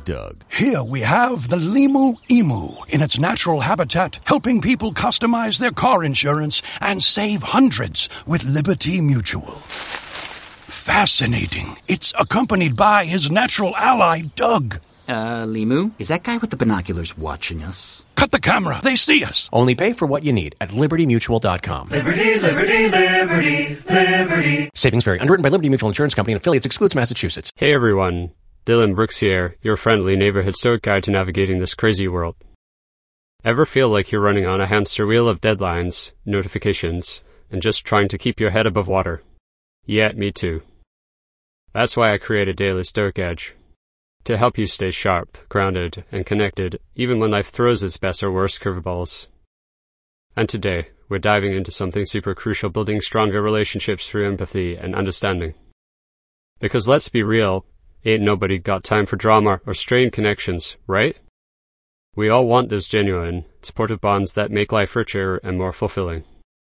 Doug. Here we have the Limu Emu in its natural habitat, helping people customize their car insurance and save hundreds with Liberty Mutual. Fascinating. It's accompanied by his natural ally, Doug. Limu, is that guy with the binoculars watching us? Cut the camera. They see us. Only pay for what you need at LibertyMutual.com. Liberty, liberty, liberty, liberty. Savings vary. Underwritten by Liberty Mutual Insurance Company and affiliates. Excludes Massachusetts. Hey everyone, Dylan Brooks here, your friendly neighborhood stoic guide to navigating this crazy world. Ever feel like you're running on a hamster wheel of deadlines, notifications, and just trying to keep your head above water? Yeah, me too. That's why I created Daily Stoic Edge. To help you stay sharp, grounded, and connected, even when life throws its best or worst curveballs. And today, we're diving into something super crucial, building stronger relationships through empathy and understanding. Because let's be real, ain't nobody got time for drama or strained connections, right? We all want those genuine, supportive bonds that make life richer and more fulfilling.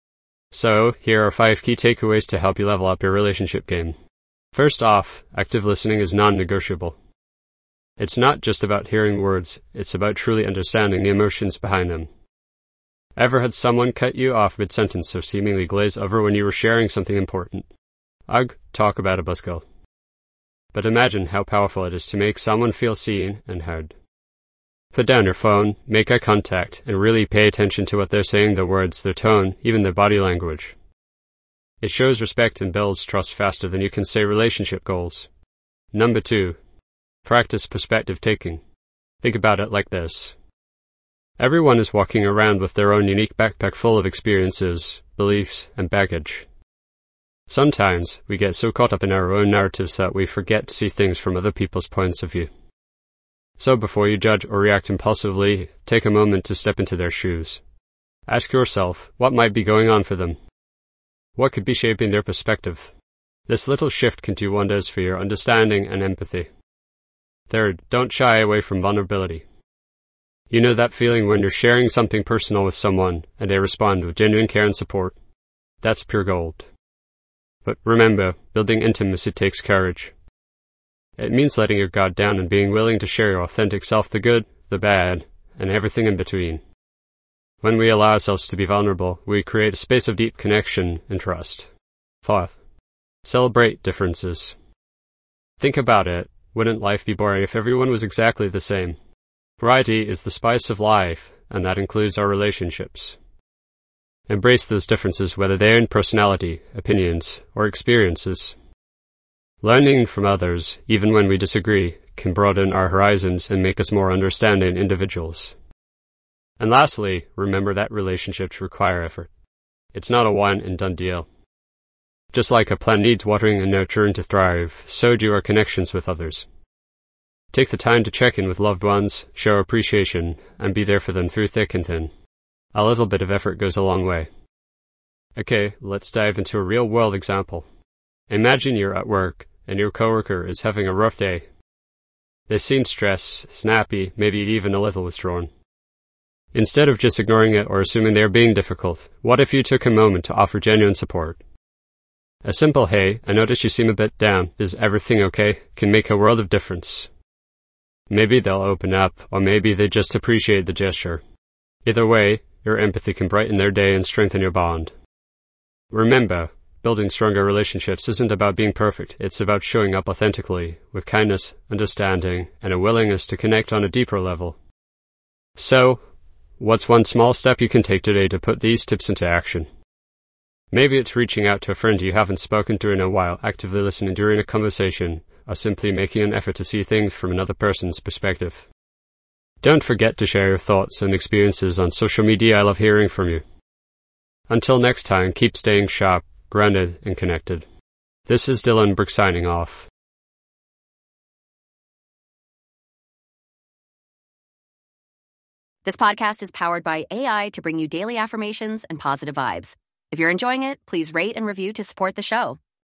So, here are 5 key takeaways to help you level up your relationship game. First off, active listening is non-negotiable. It's not just about hearing words, it's about truly understanding the emotions behind them. Ever had someone cut you off mid-sentence or seemingly glaze over when you were sharing something important? Ugh, talk about a buzzkill. But imagine how powerful it is to make someone feel seen and heard. Put down your phone, make eye contact, and really pay attention to what they're saying, their words, their tone, even their body language. It shows respect and builds trust faster than you can say relationship goals. Number 2. Practice perspective taking. Think about it like this. Everyone is walking around with their own unique backpack full of experiences, beliefs, and baggage. Sometimes we get so caught up in our own narratives that we forget to see things from other people's points of view. So before you judge or react impulsively, take a moment to step into their shoes. Ask yourself, what might be going on for them? What could be shaping their perspective? This little shift can do wonders for your understanding and empathy. Third, don't shy away from vulnerability. You know that feeling when you're sharing something personal with someone and they respond with genuine care and support? That's pure gold. But remember, building intimacy takes courage. It means letting your guard down and being willing to share your authentic self, the good, the bad, and everything in between. When we allow ourselves to be vulnerable, we create a space of deep connection and trust. Fourth, celebrate differences. Think about it. Wouldn't life be boring if everyone was exactly the same? Variety is the spice of life, and that includes our relationships. Embrace those differences, whether they're in personality, opinions, or experiences. Learning from others, even when we disagree, can broaden our horizons and make us more understanding individuals. And lastly, remember that relationships require effort. It's not a one-and-done deal. Just like a plant needs watering and nurturing to thrive, so do our connections with others. Take the time to check in with loved ones, show appreciation, and be there for them through thick and thin. A little bit of effort goes a long way. Okay, let's dive into a real-world example. Imagine you're at work, and your coworker is having a rough day. They seem stressed, snappy, maybe even a little withdrawn. Instead of just ignoring it or assuming they're being difficult, what if you took a moment to offer genuine support? A simple, hey, I notice you seem a bit down, is everything okay, can make a world of difference. Maybe they'll open up, or maybe they just appreciate the gesture. Either way, your empathy can brighten their day and strengthen your bond. Remember, building stronger relationships isn't about being perfect, it's about showing up authentically, with kindness, understanding, and a willingness to connect on a deeper level. So, what's one small step you can take today to put these tips into action? Maybe it's reaching out to a friend you haven't spoken to in a while, actively listening during a conversation, or simply making an effort to see things from another person's perspective. Don't forget to share your thoughts and experiences on social media. I love hearing from you. Until next time, keep staying sharp, grounded, and connected. This is Dylan Brooks signing off. This podcast is powered by AI to bring you daily affirmations and positive vibes. If you're enjoying it, please rate and review to support the show.